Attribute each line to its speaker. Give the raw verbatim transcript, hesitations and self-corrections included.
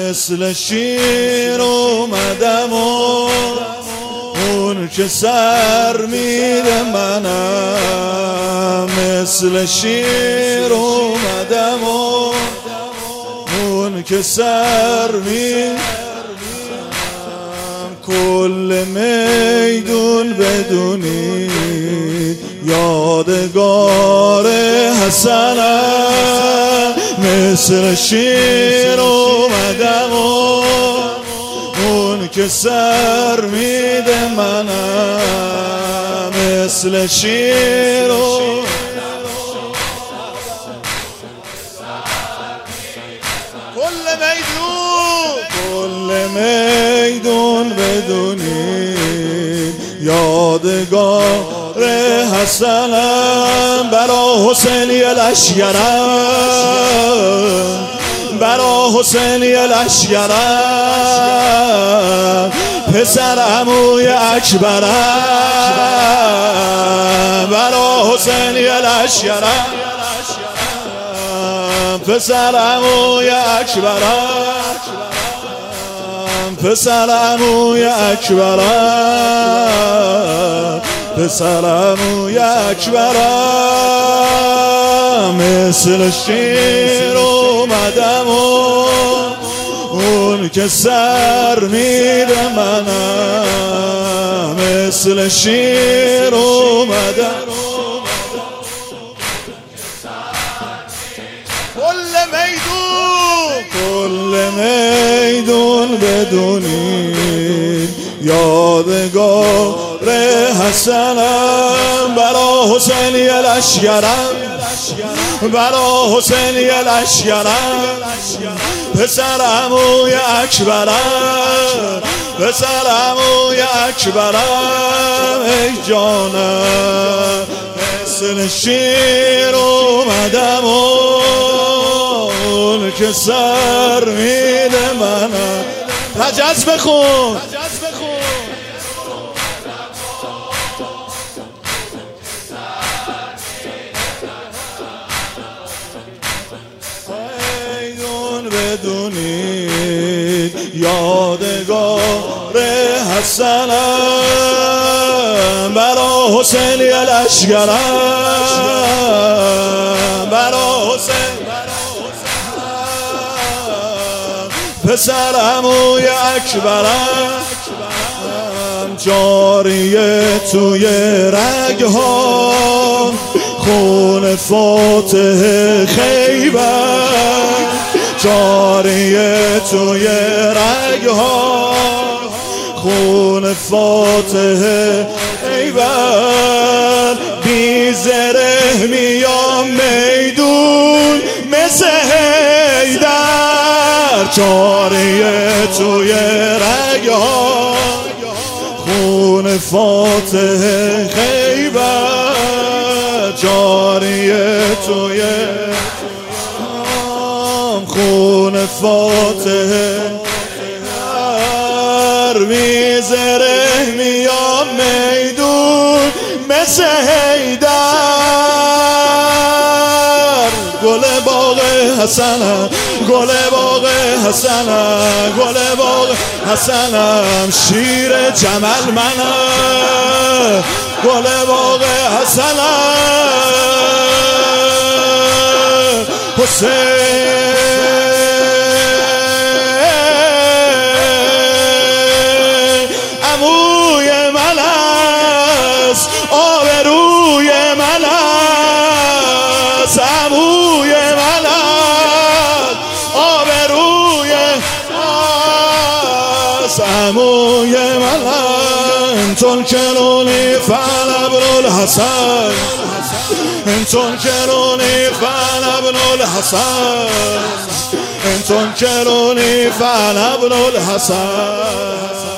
Speaker 1: مثل شیر اومدم و اون که سر میده منم، مثل شیر اومدم و اون که سر میده. کل میدون بدونی یادگار حسنم، مثل شیر اومدم و اون که سر میده منم، مثل شیر و کل میدون کل میدون بدونی یادگار حسنم. برا حسینی لشگرم، برا حسینی لشگرم، پسر عموی اکبرم. برا حسینی لشگرم، پسر عموی اکبرم، پسر عموی اکبرم، پسر عموی اکبرم. مثل شیر اومدم و اون که سر میده منم، مثل شیر اومدم. کل میدون کل میدون بدونی یادگار حسنم. برا حسینی لشگرم، برا حسینی لشگرم، پسر عموی اکبرم، پسر عموی اکبرم. ای جانم مثل شیر اومدم و اون که سر میده منم. رجز بخون میدون بدونید یادگار حسنم. برا حسینی لشگرم، برا حسین پسر عموی اکبرم. جاریه توی رگها خون فاتح خیبر، جاریه توی رگها خون فاتح خیبر. بی زره میام میدون مثل حیدر، جاریه توی رگها خون فاتح خیبر، جاریه توی خون فاتح خیبر. میزره میام میدون مثل حیدر. گل باغ حسنم، گل باغ حسنم، گل باغ حسنم، شیر جمل منم. گل باغ حسنم، حسین عموی من است، آبروی من است، عموی من است، آبروی است، عموی من است. چون کرونی فعل ابن الحسن، انتون کرونی فعل ابن الحسن، انتون کرونی فعل ابن الحسن.